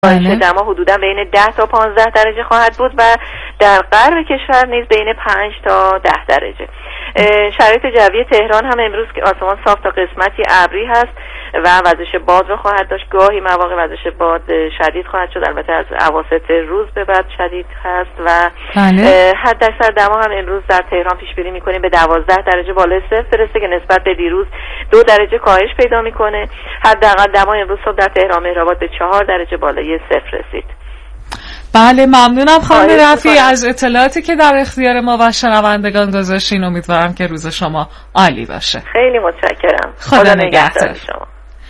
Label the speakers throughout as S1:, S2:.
S1: کاهش دما حدودا بین 10 تا 15 درجه خواهد بود و در غرب کشور نیز بین 5 تا 10 درجه. شرایط جوی تهران هم امروز که آسمان صاف تا قسمتی ابری هست و وزش باد رو خواهد داشت. گاهی مواقع وزش باد شدید خواهد شد، البته از اواسط روز به بعد شدید هست و حداکثر دما هم امروز در تهران پیش بینی می‌کنیم به 12 درجه بالای صفر برسه که نسبت به دیروز 2 درجه کاهش پیدا می‌کنه. حداقل دما امروز صبح در تهران مهرآباد به 4 درجه بالای صفر رسید.
S2: بله ممنونم خانم رفیعی از اطلاعاتی که در اختیار ما و شنوندگان گذاشتین. امیدوارم که روز شما عالی باشه.
S1: خیلی متشکرم.
S2: خدا نگهدار
S1: شما.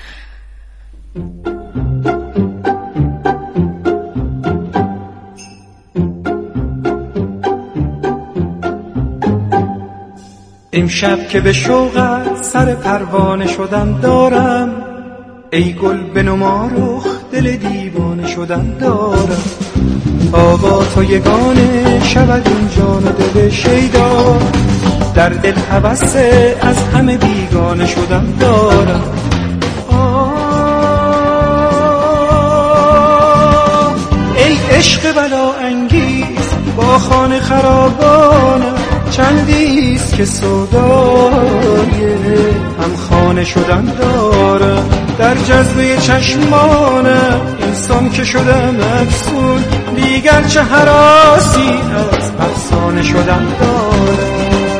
S3: امشب که به شوقت سر پروانه شدن دارم، ای گل بنما رخ دل دیوانه شدن دارم. آوا تو یگانه شود این جان و دل شیدا، در دل هوس از همه بیگانه شدن دارم. ای عشق بلا انگیز با خانه خرابانم، چندیست که سودای هم خانه شدن دارم. در جذبه چشمانم انسان که شدم افسون، دیگر چه هراسی از افسانه شدن دارم.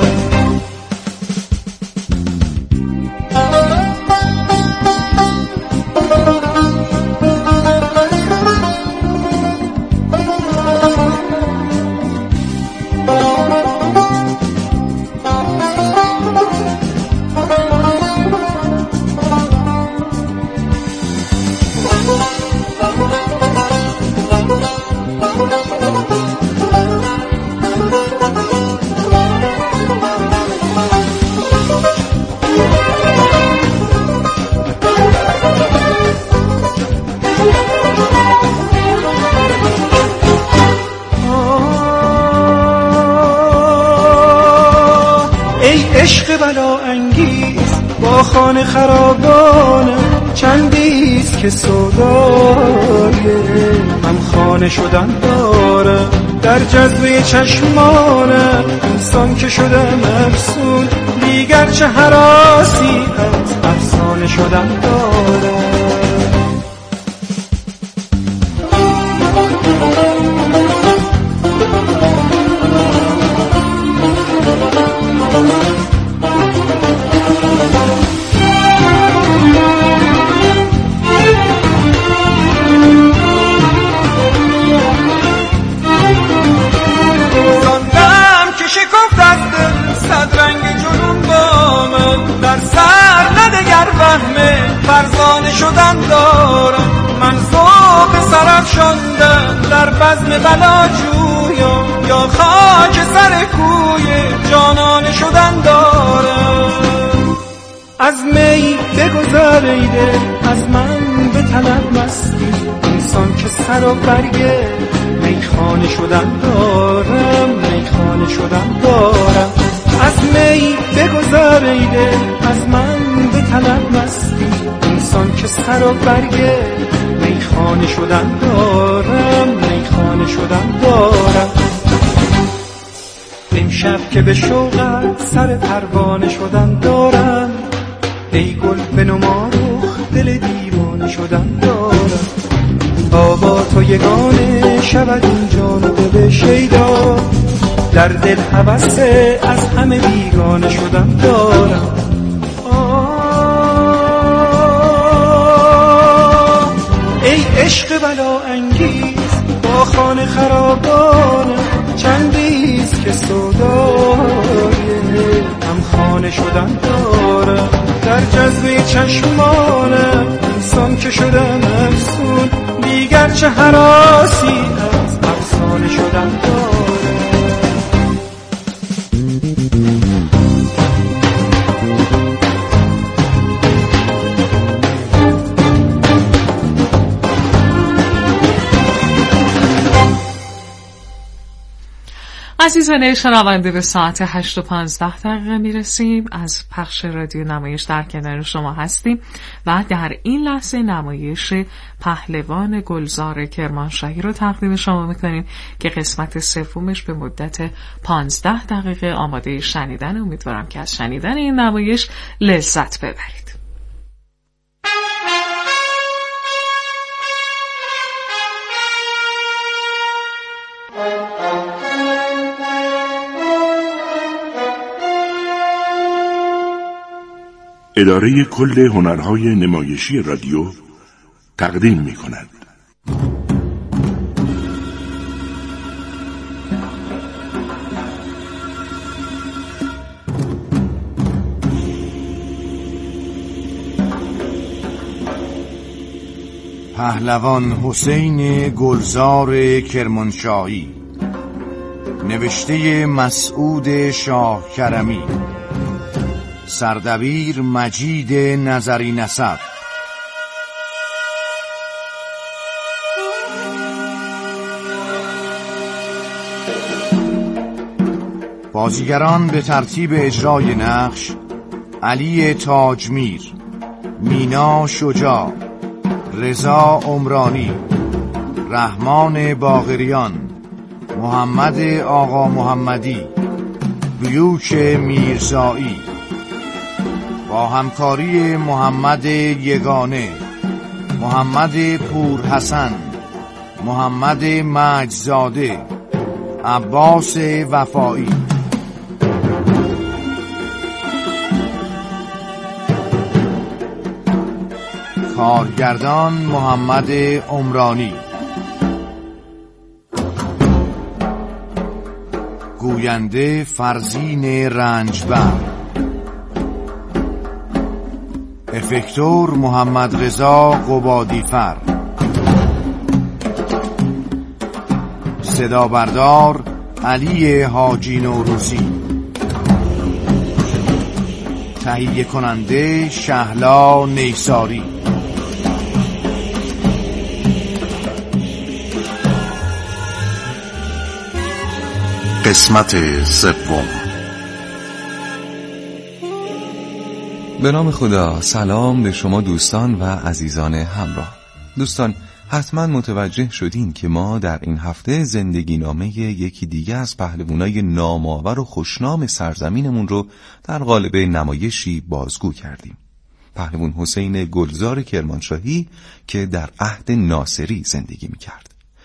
S3: عشق بلا انگیز با خانه خرابانه، چندیست که سودای هم خانه شدن دارم. در جذبه چشمانم انسان که شدم افسون، دیگر چه هراسی از افسانه شدن دارم. فرزانه شدن دارم. من ذوق سرافشاندن در بزم بلاجویان، یا خاک سر کوی جانانه شدن دارم. از می بگذر ای دل، از من به طلب مستی، انسان که سر و برگ میخانه شدن دارم. میخانه شدن دارم. از می بگذر ای دل، از من به طلب مستی، انسان که سر و برگ میخانه شدن دارم. میخانه شدن دارم. امشب که به شوقت سر پروانه شدن دارم، ای گل بنما رخ دل دیوانه شدن دارم. آوا تو یگانه شود این جان و دل شیدا، در دل هوس از همه بیگانه شدن دارم. ای عشق بلا انگیز با خانه خرابانه، چندیست که سودای هم خانه شدن دارم. در جذبه چشمانم انسان که شدم افسون، دیگر چه هراسی از افسانه شدن دارم.
S2: عزیزان شنونده، به ساعت 8:15 میرسیم از پخش رادیو نمایش در کنار شما هستیم و در این لحظه نمایش پهلوان گلزار کرمانشاهی رو تقدیم شما میکنیم که قسمت سومش به مدت 15 دقیقه آماده شنیدن. امیدوارم که از شنیدن این نمایش لذت ببرید.
S4: اداره کل هنرهای نمایشی رادیو تقدیم می کند.
S5: پهلوان حسین گلزار کرمانشاهی، نوشته مسعود شاه کرمی، سردبیر مجید نظری نسب. بازیگران به ترتیب اجرای نقش: علی تاجمیر، مینا شجاع، رضا عمرانی، رحمان باقریان، محمد آقا محمدی، بیوک میرزایی، با همکاری محمد یگانه، محمد پورحسن، محمد مجزاده، عباس وفایی. کارگردان محمد عمرانی. گوینده فرزین رنجبر. افکتور محمد رضا قبادیفر. صدا بردار علی حاجی نوروزی. تهیه کننده شهلا نیساری.
S4: قسمت سوم.
S6: به نام خدا. سلام به شما دوستان و عزیزان همراه. دوستان، حتما متوجه شدین که ما در این هفته زندگی نامه یکی دیگه از پهلوانای نام‌آور و خوشنام سرزمینمون رو در قالب نمایشی بازگو کردیم. پهلوان حسین گلزار کرمانشاهی که در عهد ناصری زندگی می‌کرد.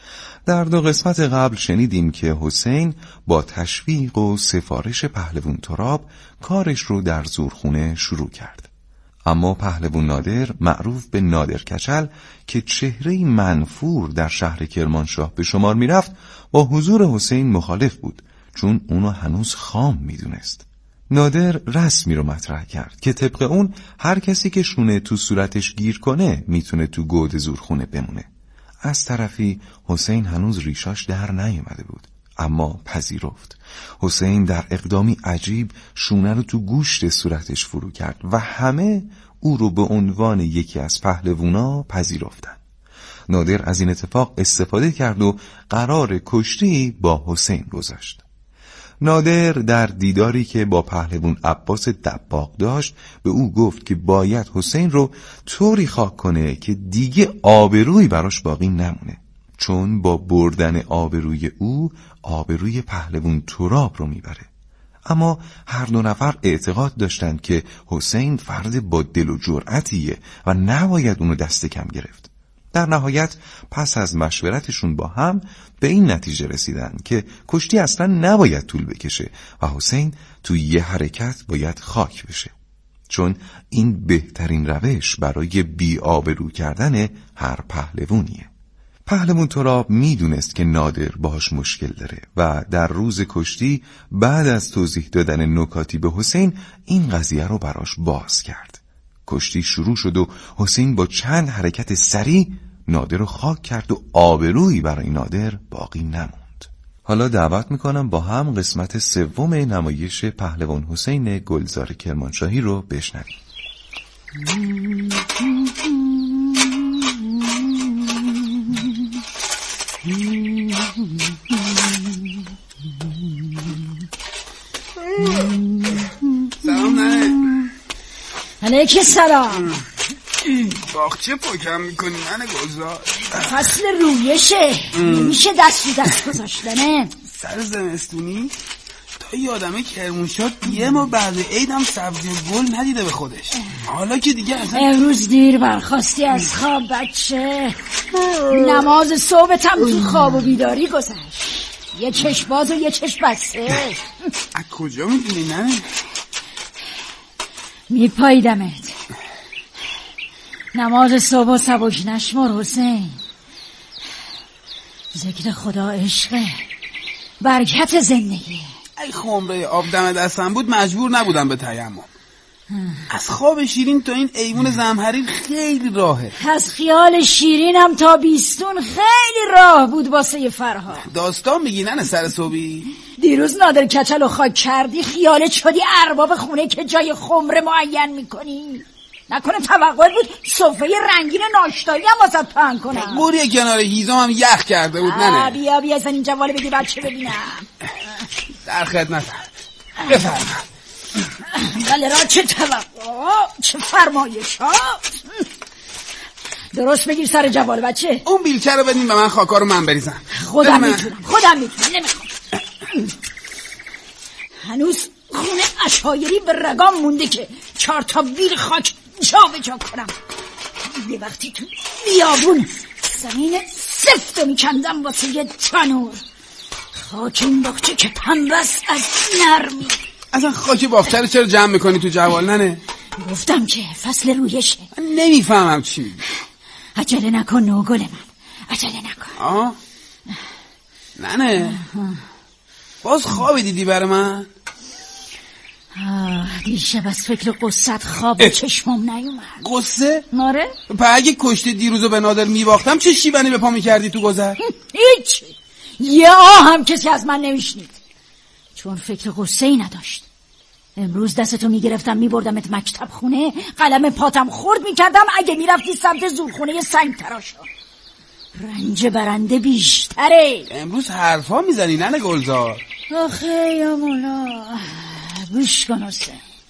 S6: در 2 قسمت قبل شنیدیم که حسین با تشویق و سفارش پهلوان تراب کارش رو در زورخونه شروع کرد. اما پهلوان نادر، معروف به نادر کچل، که چهره‌ای منفور در شهر کرمانشاه به شمار میرفت، با حضور حسین مخالف بود، چون اونو هنوز خام میدونست. نادر رسمی رو مطرح کرد که طبق اون هر کسی که شونه تو صورتش گیر کنه میتونه تو گود زورخونه بمونه. از طرفی حسین هنوز ریشاش در نیامده بود، اما پذیرفت. حسین در اقدامی عجیب شونه رو تو گوشت صورتش فرو کرد و همه او رو به عنوان یکی از پهلوونا پذیرفتن. نادر از این اتفاق استفاده کرد و قرار کشتی با حسین گذاشت. نادر در دیداری که با پهلوان عباس دباغ داشت به او گفت که باید حسین رو طوری خاک کنه که دیگه آبرویی براش باقی نمونه، چون با بردن آبروی او آبروی پهلوان تراب رو میبره. اما هر 2 نفر اعتقاد داشتند که حسین فرد با دل و جرأتیه و نباید اونو دست کم گرفت. در نهایت پس از مشورتشون با هم به این نتیجه رسیدن که کشتی اصلا نباید طول بکشه و حسین توی یه حرکت باید خاک بشه، چون این بهترین روش برای بی‌آبرو کردن هر پهلوانیه. پهلوان تراب میدونست که نادر باهاش مشکل داره و در روز کشتی بعد از توضیح دادن نکاتی به حسین این قضیه رو براش باز کرد. کشتی شروع شد و حسین با چند حرکت سریع نادر رو خاک کرد و آبرویی برای نادر باقی نموند. حالا دعوت میکنم با هم قسمت 3 نمایش پهلوان حسین گلزار کرمانشاهی رو بشنویم.
S7: علیک سلام.
S5: باغچه پاکم میکنی من گلزار؟
S7: فصل رویشه، نمیشه دست رو دست گذاشتنه.
S5: سر زمستونی تا یادمه کرمانشاه یه ما بعد عید هم سبزی و گل ندیده به خودش. حالا که دیگه اصلا
S7: امروز دیر برخواستی از خواب بچه. نماز صبحت هم تو خواب و بیداری گذشت. یه چشم باز و یه چشم بسته.
S5: از کجا میدونی نه؟
S7: میپاییدمت. نماز صبح و سبک نشمر حسین. ذکر خدا عشقه، برکت زندگی.
S5: ای خمره آب دم دستم بود مجبور نبودم به تیمم. از خواب شیرین تا این ایوون زمهریر خیلی راهه.
S7: از خیال شیرینم تا بیستون خیلی راه بود واسه فرهاد.
S5: داستان میگی نه سر صبحی؟
S7: دیروز نادر کچل و خاک کردی خیالت شدی ارباب خونه که جای خمره معین میکنی. نکنه توقعت بود سفره رنگین ناشتایی هم واسه پهن کنم؟
S5: موری کنار هیزم هم یخ کرده بود. نه
S7: بیا از این جواله بگی بچه ببینم.
S5: در خدمتم. بفرما.
S7: بله را چه توقع، چه فرمایش ها. درست بگیر سر جواله بچه.
S5: اون بیلچه رو بدین به من، خاکا رو من بریزم.
S7: خودم میتونم نمیخوام. هنوز خونه عشایری به رگام مونده که 4 تا بیل خاک جا به جا کنم. یه وقتی تو بیابون زمین سفت رو میکندم واسه یه تنور. خاک این باغچه که پنبست از نرمی.
S5: اصلا خاک باغچه رو چرا جمع میکنی تو جوال ننه؟
S7: گفتم که فصل رویشه.
S5: من نمیفهمم چی میگی.
S7: عجله نکن نوگل من، عجله نکن.
S5: ننه باز خوابی دیدی برای من؟
S7: دیشب از فکر قصت خواب چشمم نیومد.
S5: قصه؟
S7: ناره؟
S5: اگه کشته دیروزو به نادر میباختم چه شیبنی به پا میکردی تو گذر؟
S7: هیچ. یه هم کسی از من نمیشنید، چون فکر قصه ای نداشت. امروز دستتو میگرفتم میبردمت مکتب خونه، قلم پاتم خورد میکردم اگه میرفتی سمت زورخونه سنگ تراشا. رنج برنده بیشتره.
S5: امروز حرفا میزنی ننه گلزار.
S7: آخه یا مولا، گوش کن حسین.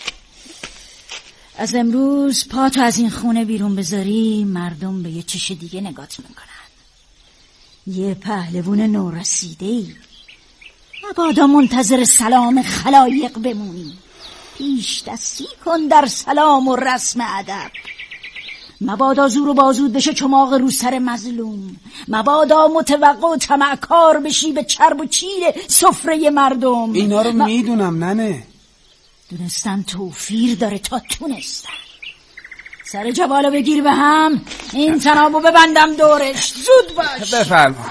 S7: از امروز پاتو از این خونه بیرون بذاری مردم به یه چش دیگه نگات میکنن. یه پهلوون نورسیده‌ای. مبادا منتظر سلام خلایق بمونی. پیش دستی کن در سلام و رسم ادب. مبادا زور و بازود بشه چماق رو سر مظلوم. مبادا متوقع و طمعکار بشی به چرب و چیل سفره مردم.
S5: اینا رو میدونم ننه.
S7: دونستن توفیر داره تا تونستن. سر جوالو بگیر به هم، این تنابو ببندم دورش. زود باش.
S5: بفرما.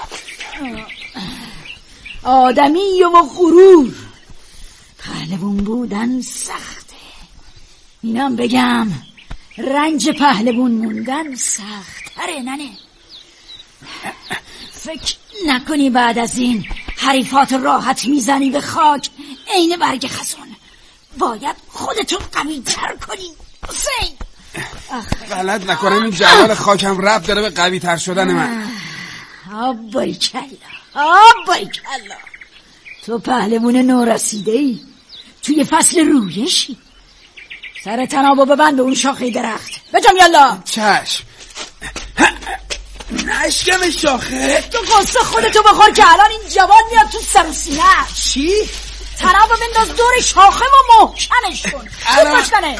S7: آدمی و غرور، پهلوون بودن سخته. اینم بگم رنج پهلوون موندن سخت‌تره ننه. فکر نکنی بعد از این حریفات راحت میزنی به خاک عین برگ خزون. باید خودتو قوی تر کنی حسین.
S5: غلط نکنم این جوال خاکم ربط داره به قوی تر شدن من.
S7: باریکلا تو پهلوون نورسیده‌ای، توی فصل رویشی. سر تنابو ببند به اون شاخه درخت. بجام یالا.
S5: چشم. نشکم شاخه.
S7: تو قصه خودتو بخور که الان این جوان میاد تو سر و سینه.
S5: چی؟
S7: تنابو بنداز دور شاخه و محکمش کن. خوب باشتنه.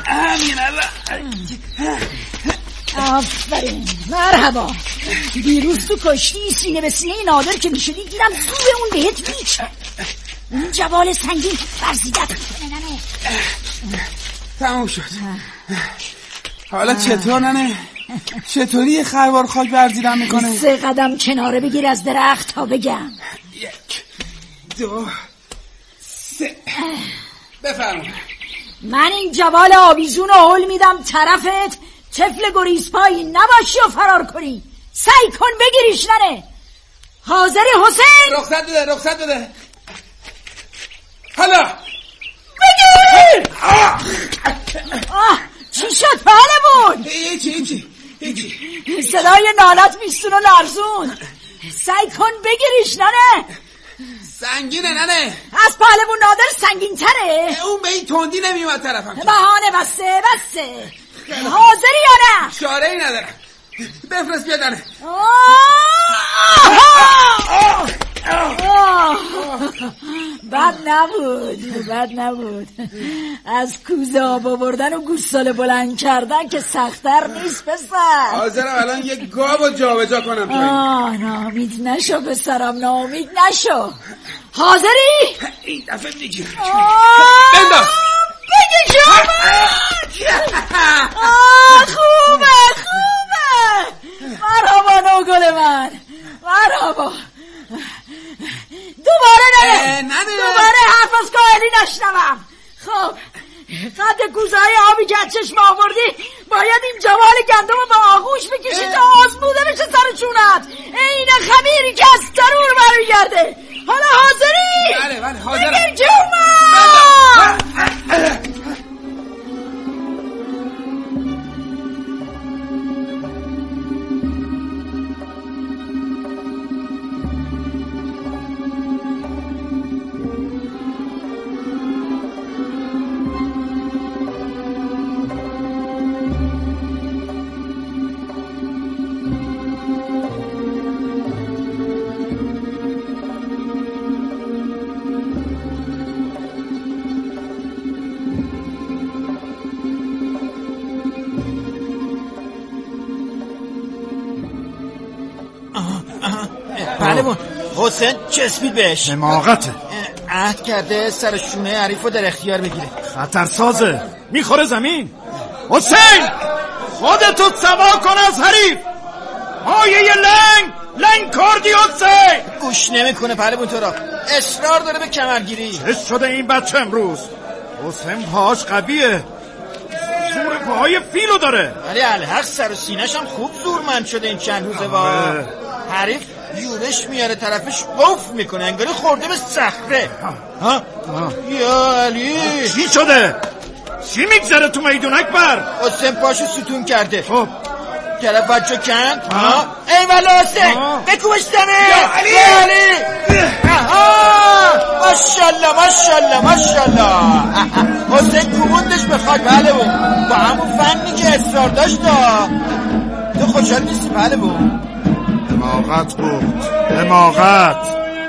S7: آفرین، مرحبا. دیروز تو کشتی سینه به سینه نادر که میشدی دیدم زور اون بهت میچه. این جوال سنگین برزیدت میکنه ننه.
S5: تموم شد. حالا چطور ننه؟ چطوری یه خروار خاک برزیدن میکنه؟
S7: 3 قدم کناره بگیر از درخت تا بگم.
S5: 1 2 3. بفرما.
S7: من این جوال آویزون رو حل میدم طرفت، طفل گریزپایی نباشی و فرار کنی. سعی کن بگیریش ننه. حاضری حسین؟
S5: رخصت بده. حالا
S7: بگیر. چی شد پهلوون؟
S5: هیچی.
S7: صدای نالت میستون و لرزون. سعی کن بگیریش ننه.
S5: سنگینه ننه.
S7: از پهلوون نادر سنگین تره.
S5: اون به این تندی نمیومد طرفم.
S7: بهانه بسته. حاضری یا نه؟
S5: چاره ای ندارم. بفرست بیادنه.
S7: بد نبود. از کوزه آب آوردن و گوساله بلند کردن که سخت‌تر نیست پسر.
S5: حاضرم الان یه گاو جابجا کنم پایین.
S7: ناامید نشو پسرم، ناامید نشو. حاضری؟
S5: این دفعه دیگه
S7: بنداز. بگی خوبه. مرحبا نوگل من، مرحبا. دوباره حرف از کاهلی نشنوم. خب قد کوزه‌های آبی که از چشم آوردی باید این جوال گندم رو به آغوش بکشی تا آزموده بشه سر چونت. این خمیری که از تنور برمیگرده. حالا حاضری؟
S5: بله حاضرم.
S7: بگیر که اومد.
S8: پهلوان حسین چسبید بهش.
S9: حماقته.
S8: عهد کرده سر شونه حریفو در اختیار بگیره.
S9: خطرسازه، میخوره زمین. حسین خودتو سوا کن از حریف. مایه لنگ کردی حسین.
S8: گوش نمیکنه پهلوان تو را، اصرار داره به کمرگیری.
S9: چه شده این بچه امروز؟ حسین پاهاش قویه، زور پاهای فیلو داره.
S8: ولی الحق سر و سینه‌ش هم خوب زورمند شده این چند روزه. با حریف یورش میاره طرفش قف میکنه، انگاری خورده به صخره. یا علی
S9: چی شده؟ چی میگذره تو میدون اکبر؟
S8: حسین پاشو ستون کرده.
S9: خب
S8: طرف بچه کند. ای والا حسین بکوبش دمه. یا علی ماشالله. حسین کوبوندش به خاک. بله با همون فنی که اصرار داشت. تو خوشحال نیستی پهلوان؟
S9: حماقت بود، حماقت.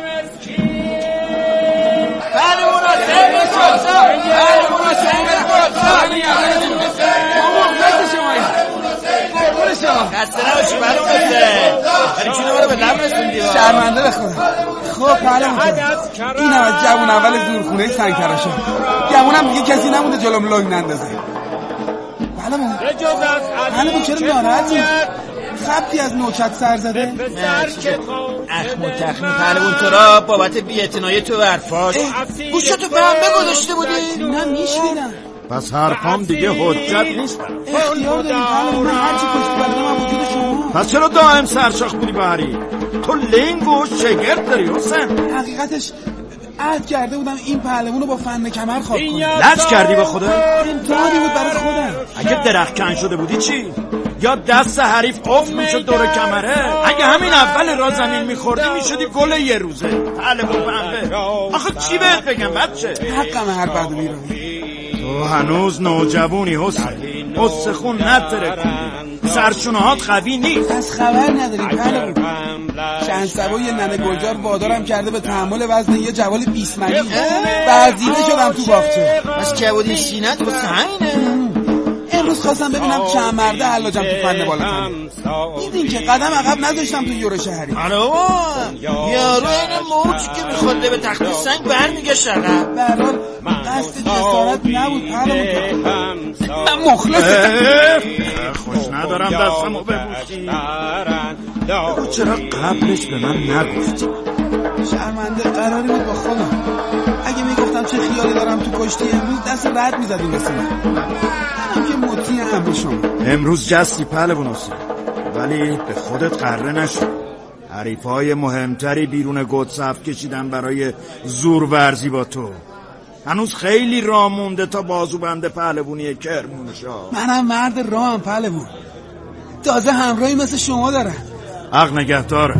S8: خسته نباشی پهلوان حسین. چی نماره به لب رسوندی؟
S5: شرمنده بخورم. خب پهلوان این هم از جوون اول زورخونه سنگتراشه. گمونم دیگه کسی نمونده جلوم لنگ نندازه. پهلوان چرا ناراحتی؟ خبتی از نوچت سر زده؟
S8: اخم و تخمی پهلوان تو را بابت بی‌اعتنایی تو و حرفاش. گوشتو به هم گذاشته بودی؟
S5: نه میشنیدم.
S9: پس حرفام دیگه حجت نیست.
S5: اختیار داری پهلوان، من هرچی پشت بردم هم وجود شما.
S9: پس چرا دائم سرشاخ بودی بهری؟ تو لنگ و شگرد داری حسین.
S5: حقیقتش عهد کرده بودم این پهلوان رو با فن کمر خواب کنم.
S9: لج کردی با خودت؟
S5: امتحانی بود برای خودم.
S9: اگه درخت کن شده بودی چی؟ یا دست حریف افت میشد دور کمره؟ اگه همین اول را زمین میخوردی میشدی گل یه روزه. پهلوان پنبه. آخه چی بهت بگم بچه؟
S5: حقم هر بعد بیرونی.
S9: تو هنوز نوجوانی حسین. قصه خون نترکوندی، سرچونهات قوی نیست.
S5: از خبر نداری پهلوان. چند سبا یه ننه گلزار وادارم کرده به تحمل وزن یه جوال 20 منی. برزیده شدم تو باغچه.
S8: بس کبودی سینت واسه همینه.
S5: امروز خواستم ببینم چند مرده حلاجم تو فن بالاتنه. دیدین که قدم عقب نذاشتم تو یورش حریف.
S8: یارو این موجی که میخورده به تخت سنگ برمیگشت عقب.
S5: به هر حال قصد جسارت نبود پهلوان. من مخلصم.
S9: خوش ندارم دستمو ببوسی. تو چرا قبلش به من نگفتی؟
S5: شرمنده، قراری بود با خودم. اگه میگفتم چه خیالی دارم تو کشتی امروز دست رد میزدیم بسیم. منم که مطیع امر شما.
S9: امروز جستی پهلوان حسین، ولی به خودت قره نشد. حریفای مهمتری بیرون گدصف کشیدن برای زور ورزی با تو. هنوز خیلی راه مونده تا بازوبند پهلوانی کرمانشاه.
S5: منم مرد راهم پهلوان. تازه همراهی مثل شما دارم.
S9: حق نگهدارت.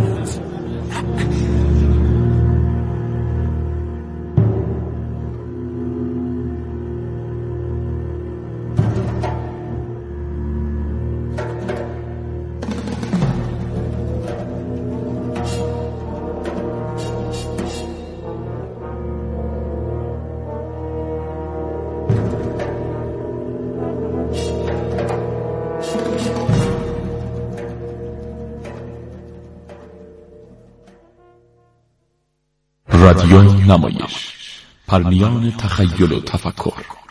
S10: رادیو نمایش، پرنیان تخیل و تفکر.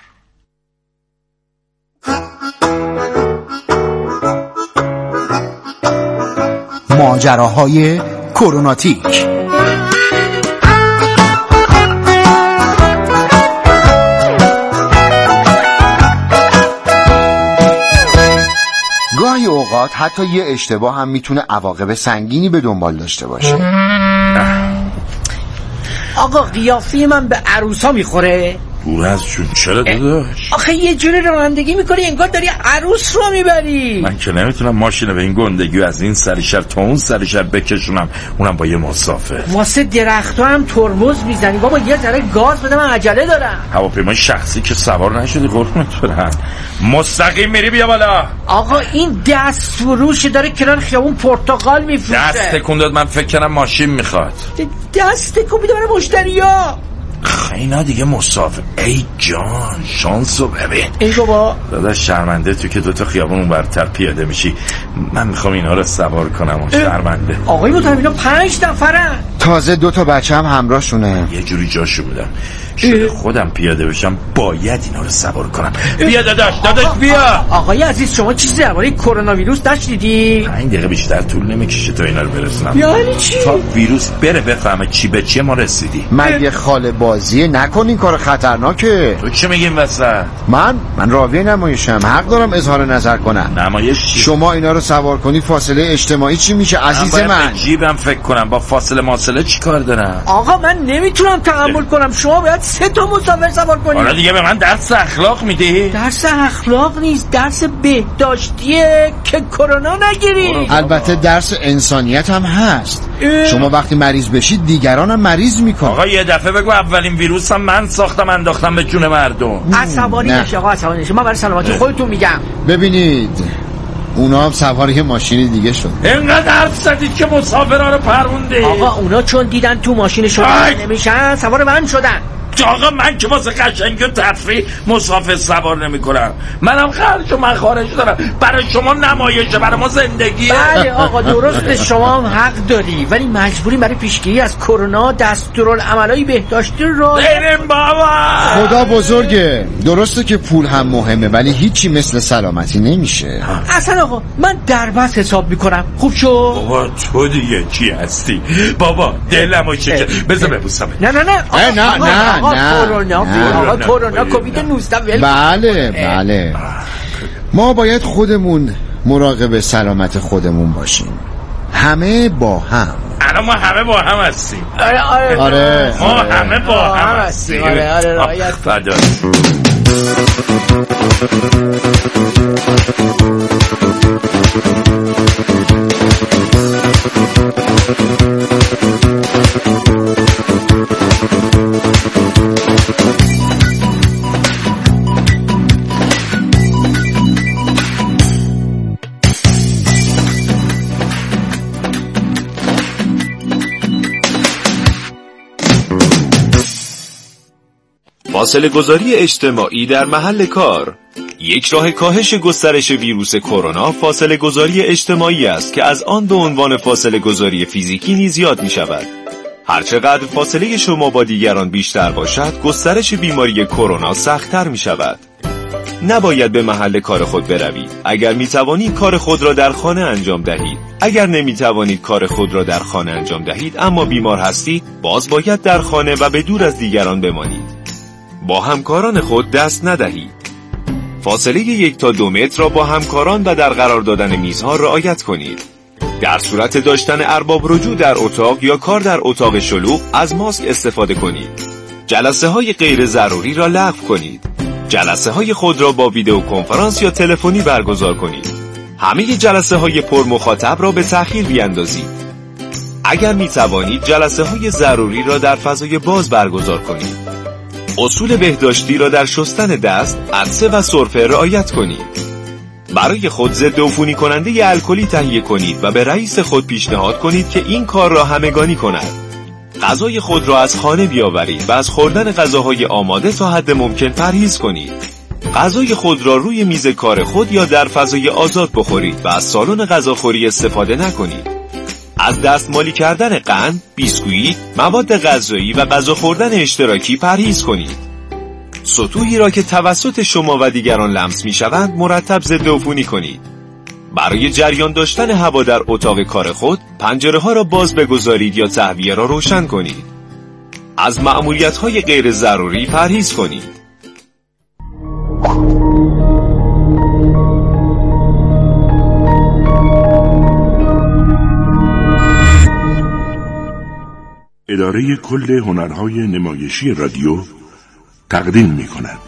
S11: ماجراهای کروناتیک. گاهی اوقات حتی یه اشتباه هم میتونه عواقب سنگینی به دنبال داشته باشه.
S12: آقا قیافه من به عروسا میخوره؟
S13: بورز جون چرا داداش؟
S12: آخه یه جوری رانندگی میکنی انگار داری عروس رو میبری.
S13: من که نمیتونم ماشین به این گندگی از این سریشر تا اون سریشر بکشونم، اونم با یه مسافر.
S12: واسه درخت هم ترمز میزنی بابا، یه ذره گاز بده، من عجله دارم.
S13: هواپیمای شخصی که سوار نشدی قربونت برم، مستقیم میری بیا بالا.
S12: آقا این دست فروش داره کنار خیابون پرتقال میفروشه.
S13: دست تکون داد، من فکر کردم ماشین میخواد.
S12: دست تکون میده برای مشتریا.
S13: اینا دیگه مسافر. ای جان شانسو ببین.
S12: ای بابا
S13: داداش شرمنده تو که دوتا خیابون اون برتر پیاده میشی، من میخوام اینا رو سوار کنم و شرمنده.
S12: آقای محترم اینا 5 نفرن،
S11: تازه 2 بچه هم همراهشونه.
S13: یه جوری جاشو بودم شده خودم پیاده بشم باید اینا رو سوار کنم. بیا داداش بیا.
S12: آقای عزیز شما چیزی درباره کرونا ویروس نشنیدی؟
S13: 5 دقیقه بیشتر طول نمیکشه تا اینا رو برسونم.
S12: یعنی چی؟
S13: تا ویروس بره بفهمه چی به چی ما رسیدی.
S11: مگه خاله بازیه؟ نکن این کار خطرناکه.
S13: تو چی میگین وسط؟
S11: من راوی نمایشم، حق دارم اظهار نظر کنم.
S13: نمایش چی؟
S11: شما اینا رو سوار کنی فاصله اجتماعی چی میشه عزیز من؟
S13: جیبم فکر کنم با فاصله چی کار دارم؟
S12: آقا من نمیتونم تحمل کنم شما باید 3 مسافر سوار کنی.
S13: حالا دیگه به من درس اخلاق میدی؟
S12: درس اخلاق نیست، درس بهداشتیه که کرونا نگیری.
S11: البته درس انسانیت هم هست. شما وقتی مریض بشید دیگران هم مریض میکنن.
S13: آقا یه دفعه بگو اولین ویروس هم من ساختم انداختم به جون مردم.
S12: عصبانی نشه آقا، عصبانی نشه، من برای سلامتی خودتون میگم.
S11: ببینید اونا هم سوار یه ماشین دیگه شد.
S13: اینقدر حرف زدید که مسافرها رو پرونده.
S12: آقا اونا چون دیدن تو ماشین شما نمیشن سوار من شدن.
S13: آقا من که واسه قشنگی و تفریح مسافر سوار نمی کنم، منم خرج و مخارج دارم. برای شما نمایشه، برای ما زندگیه.
S12: بله آقا درست، شما هم حق داری، ولی مجبوریم برای پیشگیری از کرونا دستورالعملای بهداشتی رو
S13: بریم بابا.
S11: خدا بزرگه. درسته که پول هم مهمه ولی هیچی مثل سلامتی نمیشه.
S12: اصلا آقا من دربست حساب میکنم. خوب شو
S13: بابا. تو دیگه چی هستی بابا؟ دلمو چکه بذار ببوسم.
S12: نه کرونا کووید 19.
S11: بله ما باید خودمون مراقب سلامت خودمون باشیم، همه با هم.
S13: الان ما همه با هم هستیم.
S11: آره
S13: ما همه با هم هستیم.
S12: آره
S14: فاصله گذاری اجتماعی در محل کار. یک راه کاهش گسترش ویروس کرونا فاصله گذاری اجتماعی است که از آن به عنوان فاصله گذاری فیزیکی نیز یاد می شود. هرچقدر فاصله شما با دیگران بیشتر باشد، گسترش بیماری کرونا سخت‌تر می شود. نباید به محل کار خود بروید. اگر می توانید کار خود را در خانه انجام دهید. اگر نمی توانید کار خود را در خانه انجام دهید اما بیمار هستید، باز باید در خانه و به دور از دیگران بمانید. با همکاران خود دست ندهید. فاصله 1 تا 2 متر را با همکاران و در قرار دادن میزها رعایت کنید. در صورت داشتن ارباب رجوع در اتاق یا کار در اتاق شلوغ از ماسک استفاده کنید. جلسه های غیر ضروری را لغو کنید. جلسه های خود را با ویدیو کنفرانس یا تلفنی برگزار کنید. همه جلسه های پر مخاطب را به تأخیر بیاندازید. اگر می توانید جلسه های ضروری را در فضای باز برگزار کنید. اصول بهداشتی را در شستن دست، عطسه و سرفه رعایت کنید. برای خود ضد عفونی کننده الکلی تهیه کنید و به رئیس خود پیشنهاد کنید که این کار را همگانی کند. غذای خود را از خانه بیاورید و از خوردن غذاهای آماده تا حد ممکن پرهیز کنید. غذای خود را روی میز کار خود یا در فضای آزاد بخورید و از سالن غذاخوری استفاده نکنید. از دستمالی کردن قند، بیسکویت، مواد غذایی و غذا خوردن اشتراکی پرهیز کنید. سطوحی را که توسط شما و دیگران لمس می‌شوند مرتب ضد عفونی کنید. برای جریان داشتن هوا در اتاق کار خود، پنجره‌ها را باز بگذارید یا تهویه را روشن کنید. از مأموریت‌های غیر ضروری پرهیز کنید.
S4: اداره کل هنرهای نمایشی رادیو تقدیم می‌کند.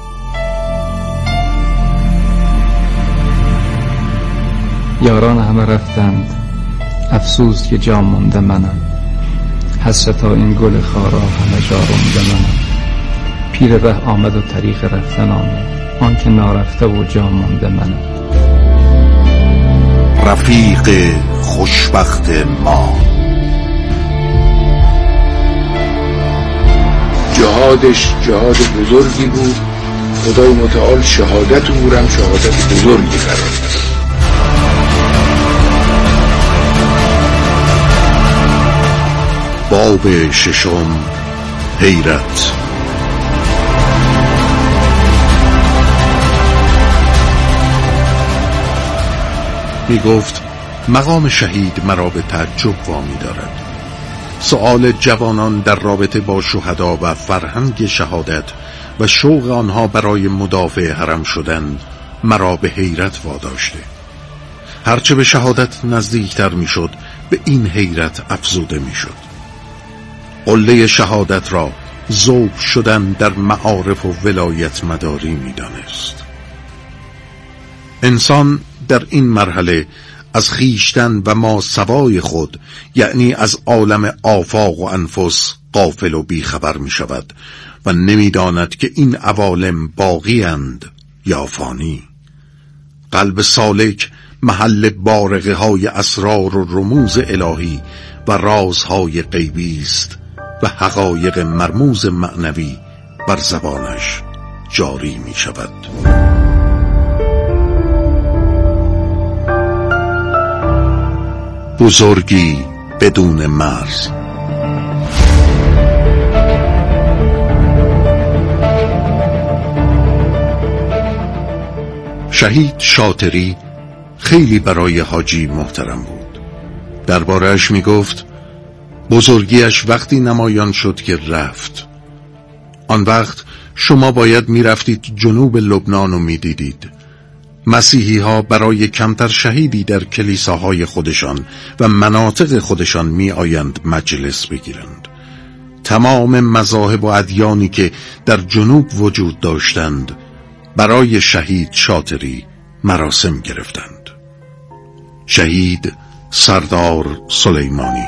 S15: یاران همه رفتند، افسوس که جا مونده منم. حسرتا این گل خارا همه جا رونده منم. پیر ره آمد و طریق رفتن آمد، آن که نارفته و جا مونده منم.
S16: رفیق خوشبخت ما،
S17: جهادش جهاد بزرگی بود. خدای متعال شهادت اورم شهادت بزرگی قرار داد.
S16: باب ششم، حیرت. می گفت مقام شهید مرا به تعجب وامی دارد. سؤال جوانان در رابطه با شهدا و فرهنگ شهادت و شوق آنها برای مدافع حرم شدن مرا به حیرت واداشته. هرچه به شهادت نزدیکتر می شد به این حیرت افزوده می شد. قله شهادت را ذوب شدن در معارف و ولایت مداری می دانست. انسان در این مرحله از خیشتن و ما سوای خود، یعنی از عالم آفاق و انفس، غافل و بیخبر می شود و نمی داند که این عوالم باقی اند یا فانی. قلب سالک محل بارقه های اسرار و رموز الهی و رازهای غیبی است و حقایق مرموز معنوی بر زبانش جاری می شود. بزرگی بدون مرز. شهید شاطری خیلی برای حاجی محترم بود. درباره‌اش می گفت بزرگیش وقتی نمایان شد که رفت. آن وقت شما باید می رفتید جنوب لبنان و می دیدید مسیحی ها برای کمتر شهیدی در کلیساهای خودشان و مناطق خودشان می آیند مجلس بگیرند. تمام مذاهب و ادیانی که در جنوب وجود داشتند برای شهید شاطری مراسم گرفتند. شهید سردار سلیمانی.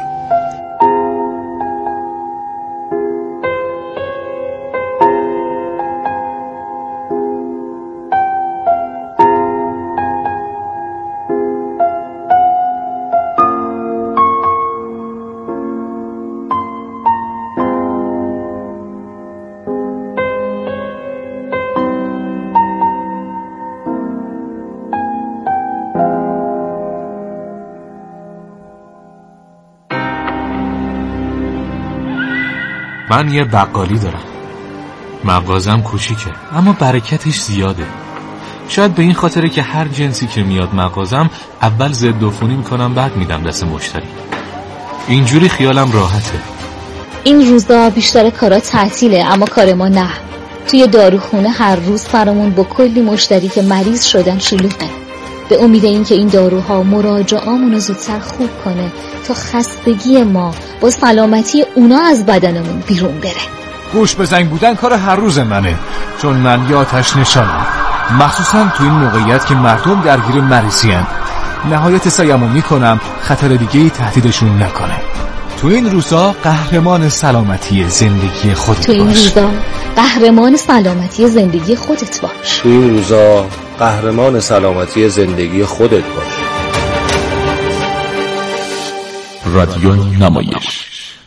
S18: من یه بقالی دارم. مغازم کوچیکه اما برکتش زیاده. شاید به این خاطره که هر جنسی که میاد مغازم اول ضد عفونی میکنم بعد میدم دست مشتری. اینجوری خیالم راحته.
S19: این روزا بیشتر کارا تعطیله اما کار ما نه. توی داروخونه هر روز فرامون با کلی مشتری که مریض شدن شلوغه. به امید این که این داروها مراجعامونو زودتر خوب کنه تا خستگی ما با سلامتی اونا از بدنمون بیرون بره.
S20: گوش به زنگ بودن کار هر روز منه، چون من یه آتش نشانم، مخصوصا تو این موقعیت که مردم درگیر مریضی هن. نهایت سعیمو میکنم خطر دیگه‌ای تهدیدشون نکنه. تو این روزا قهرمان سلامتی زندگی خودت باش.
S19: تو این روزا قهرمان سلامتی زندگی خودت باش.
S21: تو این روزا قهرمان سلامتی زندگی خودت باش.
S10: رادیو نمایش.